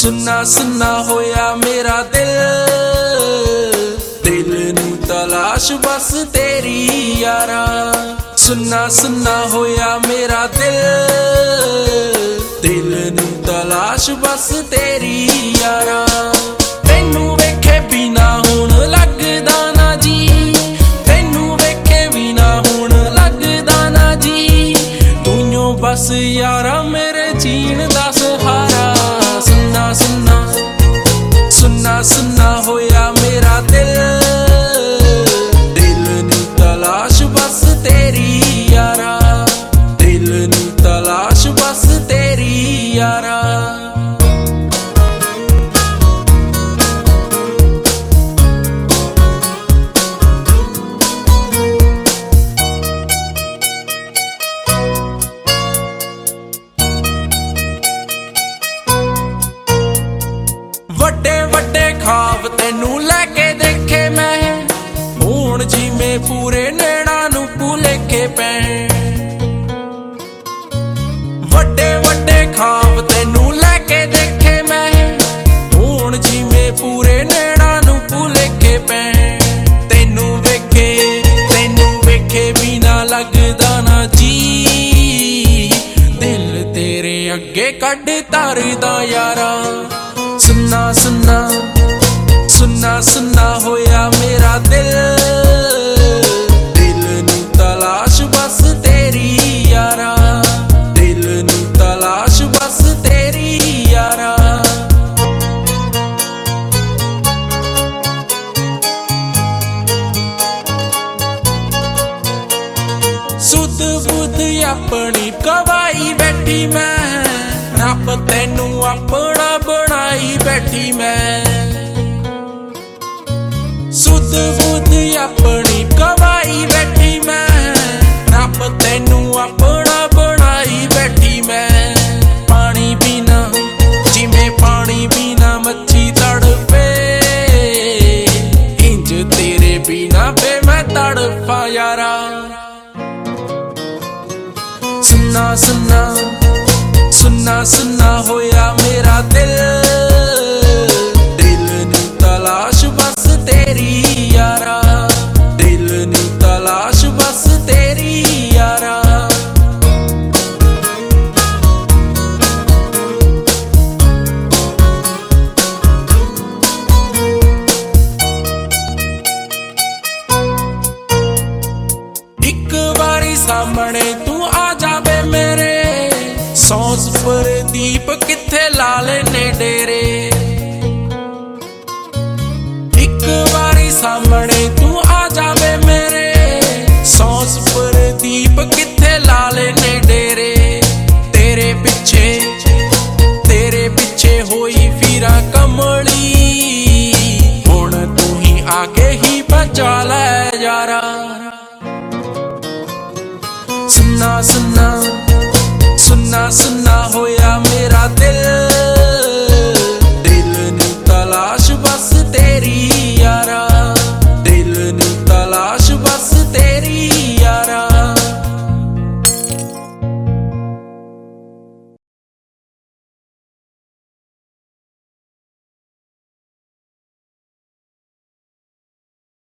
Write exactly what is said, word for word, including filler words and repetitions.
सुन्ना सुन्ना होया मेरा दिल, दिल नू तलाश बस तेरी यारा। सुन्ना सुन्ना होया मेरा दिल, दिल नू तलाश बस तेरी यारा। तैनू वेखे बिना हुण लगदा ना जी, तैनू वेखे बिना हुण लगदा ना जी। तूं बस यारा मेरे जीण दा सहारा। सुन्ना सुन्ना सुन्ना सुन्ना होया मेरा दिल, दिल नू तलाश बस तेरी यारा। दिल नू तलाश बस तेरी यारा। वड्डे वड्डे ख्वाब तैनू लैके देखे मैं, हुण जिवें पूरे नैणा नू भुलेखे पैण। वड्डे वड्डे ख्वाब तैनू लैके देखे मैं, हुण जिवें पूरे नैणा नू भुलेखे पैण। तैनू वेखे तैनू वेखे बिना लगदा ना जी, दिल तेरे अगे कढ धरदा यारा। सुन्ना सुन्ना सुन्ना सुन्ना होया मेरा दिल, दिल नू तलाश बस तेरी यारा। दिल नू तलाश बस तेरी यारा। सुध बुध अपनी कवाई बैठी मैं, रब तैनू अपना बनाई बैठी मैं। सुध बुध अपनी कवाई बैठी मैं, रब तैनू अपना बनाई बैठी मैं। पानी बिना जिवें पानी बिना मच्छी तड़पे, इंज तेरे बिना पे मैं तड़पा यारा। सुन्ना सुन्ना सुन्ना सुन्ना होया मेरा दिल, दिल नू तलाश बस तेरी यारा। दिल नू तलाश बस तेरी यारा। एक बारी सामने तू आ जावे मेरे, सौंस प्रदीप किथे लाले ने डेरे। एक बारी सामने तू आ जावे मेरे, सौंस प्रदीप किथे लाले ने डेरे। तेरे पिछे तेरे पिछे होई फिरा कमली, हुण तू ही आगे ही बचा लै यारा। सुन्ना सुन्ना सुन्ना सुन्ना होया मेरा दिल,